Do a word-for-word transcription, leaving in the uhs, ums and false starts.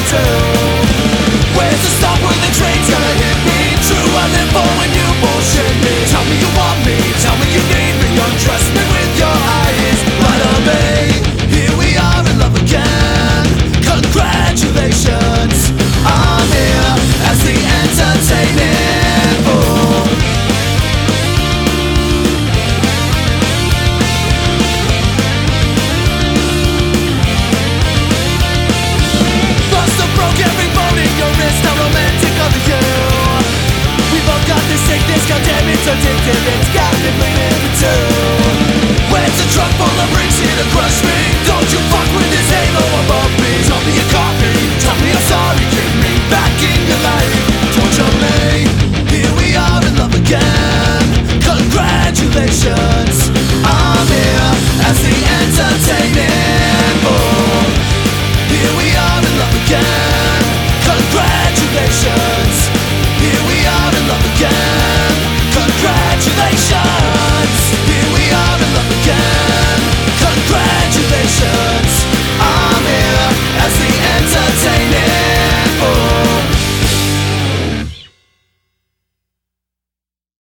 too. Where's the stop when the train's gonna hit me? True, I live for when you bullshit me. Tell me you want me, tell me you need me. Undress me with your eyes, right on me. Here we are in love again. Congratulations, I'm here as the entertainment fool. Buster broke every bone in your wrist. How romantic of you. We both got this sickness, goddamn it's addictive. It's got me bleeding for two. Where's the truck full of bricks here to crush me?